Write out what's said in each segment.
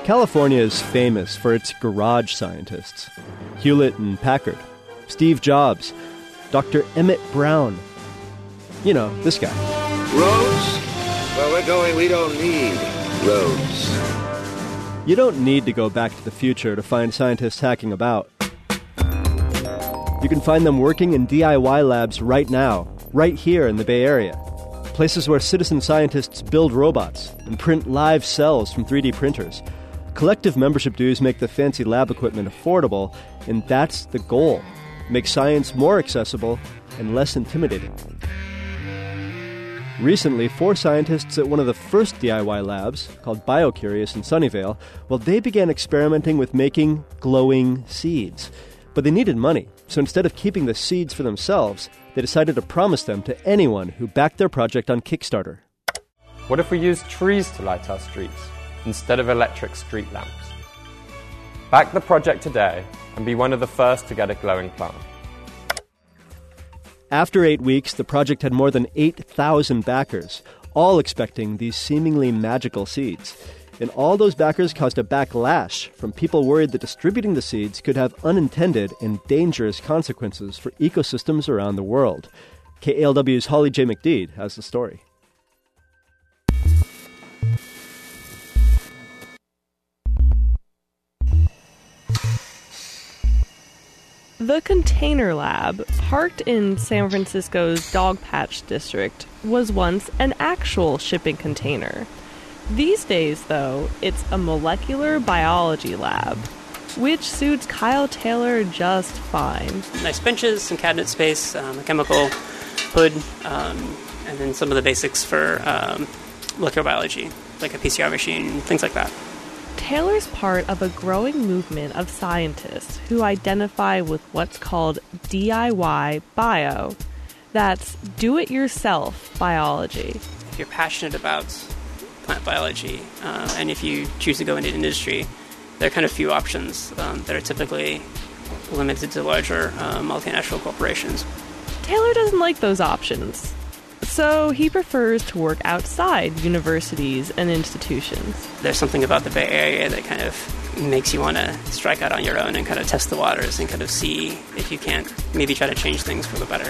California is famous for its garage scientists. Hewlett and Packard, Steve Jobs, Dr. Emmett Brown. You know, this guy. Roads? Well, we don't need roads. You don't need to go back to the future to find scientists hacking about. You can find them working in DIY labs right now, right here in the Bay Area. Places where citizen scientists build robots and print live cells from 3D printers. Collective membership dues make the fancy lab equipment affordable, and that's the goal. Make science more accessible and less intimidating. Recently, 4 scientists at one of the first DIY labs, called BioCurious in Sunnyvale, they began experimenting with making glowing seeds. But they needed money, so instead of keeping the seeds for themselves, they decided to promise them to anyone who backed their project on Kickstarter. What if we used trees to light our streets instead of electric street lamps? Back the project today and be one of the first to get a glowing plant. After 8 weeks, the project had more than 8,000 backers, all expecting these seemingly magical seeds. And all those backers caused a backlash from people worried that distributing the seeds could have unintended and dangerous consequences for ecosystems around the world. KALW's Holly J. McDede has the story. The Container Lab, parked in San Francisco's Dogpatch district, was once an actual shipping container. These days, though, it's a molecular biology lab, which suits Kyle Taylor just fine. Nice benches, some cabinet space, a chemical hood, and then some of the basics for molecular biology, like a PCR machine, things like that. Taylor's part of a growing movement of scientists who identify with what's called DIY bio. That's do-it-yourself biology. If you're passionate about plant biology, and if you choose to go into industry, there are kind of few options that are typically limited to larger multinational corporations. Taylor doesn't like those options, so he prefers to work outside universities and institutions. There's something about the Bay Area that kind of makes you want to strike out on your own and kind of test the waters and kind of see if you can't maybe try to change things for the better.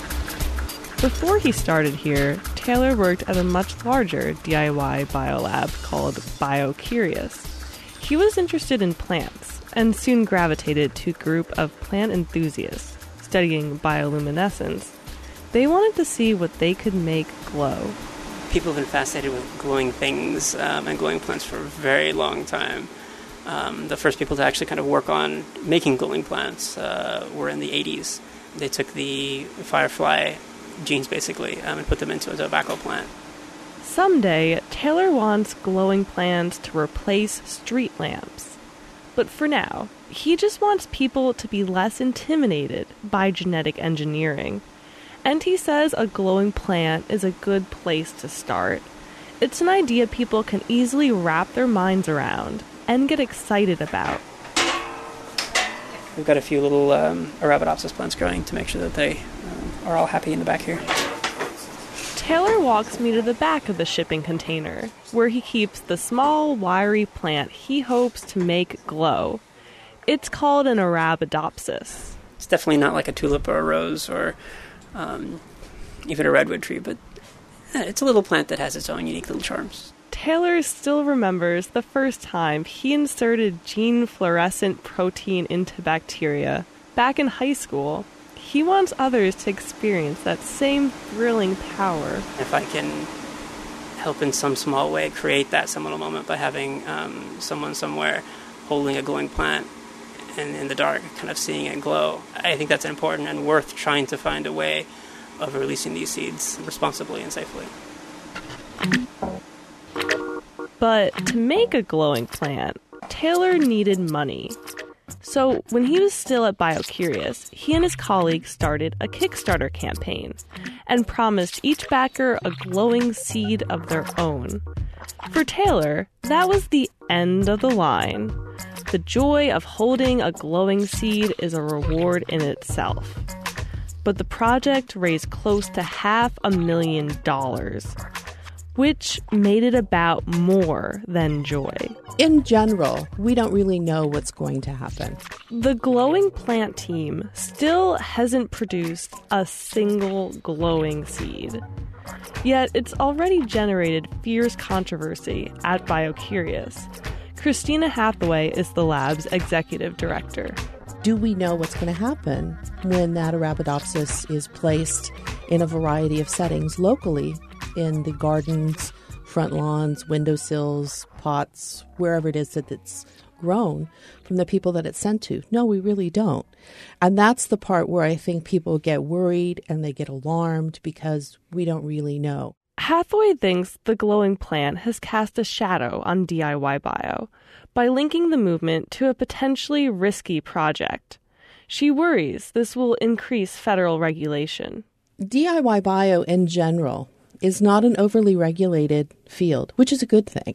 Before he started here, Taylor worked at a much larger DIY biolab called BioCurious. He was interested in plants and soon gravitated to a group of plant enthusiasts studying bioluminescence. They wanted to see what they could make glow. People have been fascinated with glowing things and glowing plants for a very long time. The first people to actually kind of work on making glowing plants were in the 80s. They took the firefly genes, basically, and put them into a tobacco plant. Someday, Taylor wants glowing plants to replace street lamps. But for now, he just wants people to be less intimidated by genetic engineering. And he says a glowing plant is a good place to start. It's an idea people can easily wrap their minds around and get excited about. We've got a few little Arabidopsis plants growing to make sure that they are all happy in the back here. Taylor walks me to the back of the shipping container, where he keeps the small, wiry plant he hopes to make glow. It's called an Arabidopsis. It's definitely not like a tulip or a rose or even a redwood tree, but it's a little plant that has its own unique little charms. Taylor still remembers the first time he inserted gene-fluorescent protein into bacteria. Back in high school, he wants others to experience that same thrilling power. If I can help in some small way create that seminal moment by having someone somewhere holding a glowing plant and in the dark kind of seeing it glow, I think that's important and worth trying to find a way of releasing these seeds responsibly and safely. But to make a glowing plant, Taylor needed money. So when he was still at BioCurious, he and his colleagues started a Kickstarter campaign and promised each backer a glowing seed of their own. For Taylor, that was the end of the line. The joy of holding a glowing seed is a reward in itself. But the project raised close to $500,000, which made it about more than joy. In general, we don't really know what's going to happen. The glowing plant team still hasn't produced a single glowing seed. Yet it's already generated fierce controversy at BioCurious. Christina Hathaway is the lab's executive director. Do we know what's going to happen when that Arabidopsis is placed in a variety of settings locally in the gardens, front lawns, windowsills, pots, wherever it is that it's grown from the people that it's sent to? No, we really don't. And that's the part where I think people get worried and they get alarmed because we don't really know. Hathaway thinks the glowing plant has cast a shadow on DIY Bio by linking the movement to a potentially risky project. She worries this will increase federal regulation. DIY Bio in general is not an overly regulated field, which is a good thing.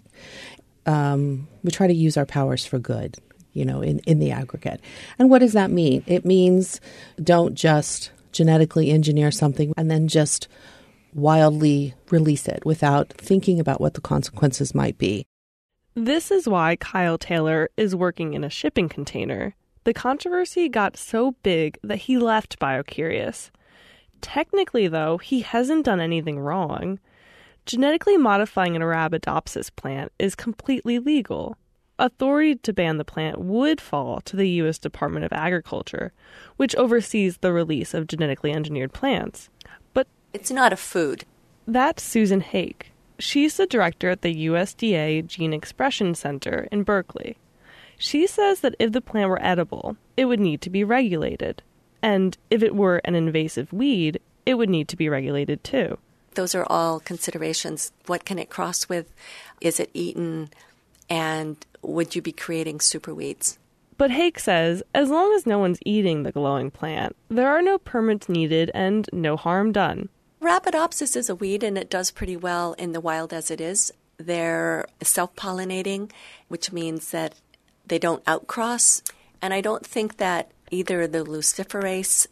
We try to use our powers for good, in the aggregate. And what does that mean? It means don't just genetically engineer something and then just wildly release it without thinking about what the consequences might be. This is why Kyle Taylor is working in a shipping container. The controversy got so big that he left BioCurious. Technically, though, he hasn't done anything wrong. Genetically modifying an Arabidopsis plant is completely legal. Authority to ban the plant would fall to the U.S. Department of Agriculture, which oversees the release of genetically engineered plants. But it's not a food. That's Susan Hake. She's the director at the USDA Gene Expression Center in Berkeley. She says that if the plant were edible, it would need to be regulated. And if it were an invasive weed, it would need to be regulated too. Those are all considerations. What can it cross with? Is it eaten? And would you be creating super weeds? But Hake says as long as no one's eating the glowing plant, there are no permits needed and no harm done. Arabidopsis is a weed, and it does pretty well in the wild as it is. They're self-pollinating, which means that they don't outcross. And I don't think that either the luciferase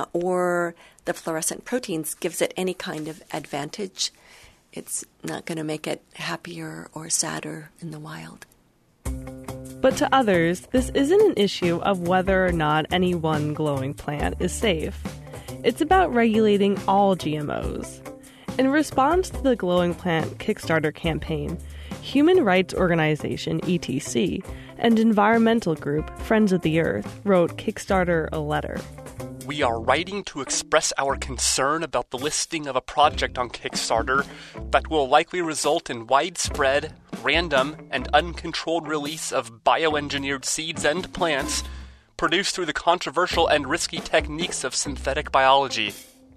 or the fluorescent proteins gives it any kind of advantage. It's not going to make it happier or sadder in the wild. But to others, this isn't an issue of whether or not any one glowing plant is safe. It's about regulating all GMOs. In response to the Glowing Plant Kickstarter campaign, human rights organization ETC and environmental group Friends of the Earth wrote Kickstarter a letter. We are writing to express our concern about the listing of a project on Kickstarter that will likely result in widespread, random, and uncontrolled release of bioengineered seeds and plants produced through the controversial and risky techniques of synthetic biology.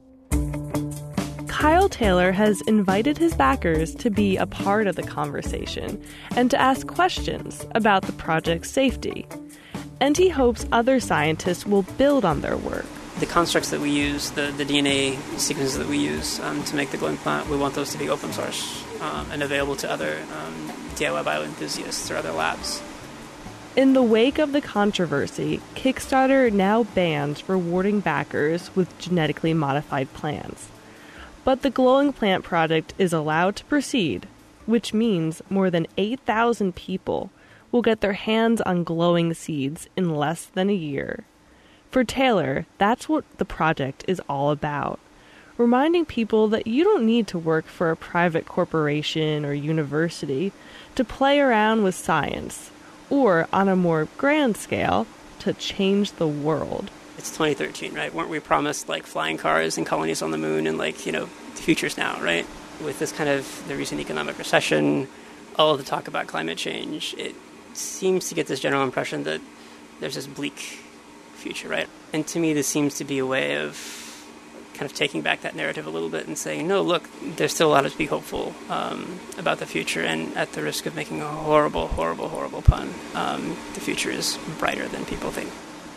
Kyle Taylor has invited his backers to be a part of the conversation and to ask questions about the project's safety. And he hopes other scientists will build on their work. The constructs that we use, the DNA sequences that we use to make the glowing plant, we want those to be open source and available to other DIY bio enthusiasts or other labs. In the wake of the controversy, Kickstarter now bans rewarding backers with genetically modified plants. But the Glowing Plant project is allowed to proceed, which means more than 8,000 people will get their hands on glowing seeds in less than a year. For Taylor, that's what the project is all about, reminding people that you don't need to work for a private corporation or university to play around with science, or on a more grand scale, to change the world. It's 2013, right? Weren't we promised flying cars and colonies on the moon and the future's now, right? With this kind of the recent economic recession, all of the talk about climate change, it seems to get this general impression that there's this bleak future, right? And to me, this seems to be a way of kind of taking back that narrative a little bit and saying, no, look, there's still a lot to be hopeful about the future, and at the risk of making a horrible, horrible, horrible pun, the future is brighter than people think.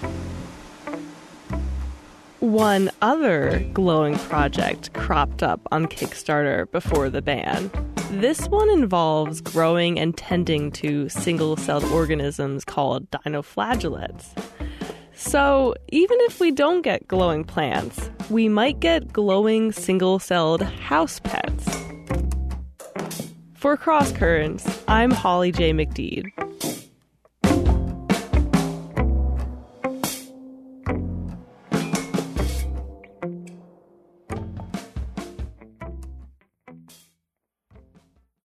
One other glowing project cropped up on Kickstarter before the ban. This one involves growing and tending to single-celled organisms called dinoflagellates. So even if we don't get glowing plants, we might get glowing single-celled house pets. For Cross Currents, I'm Holly J. McDede.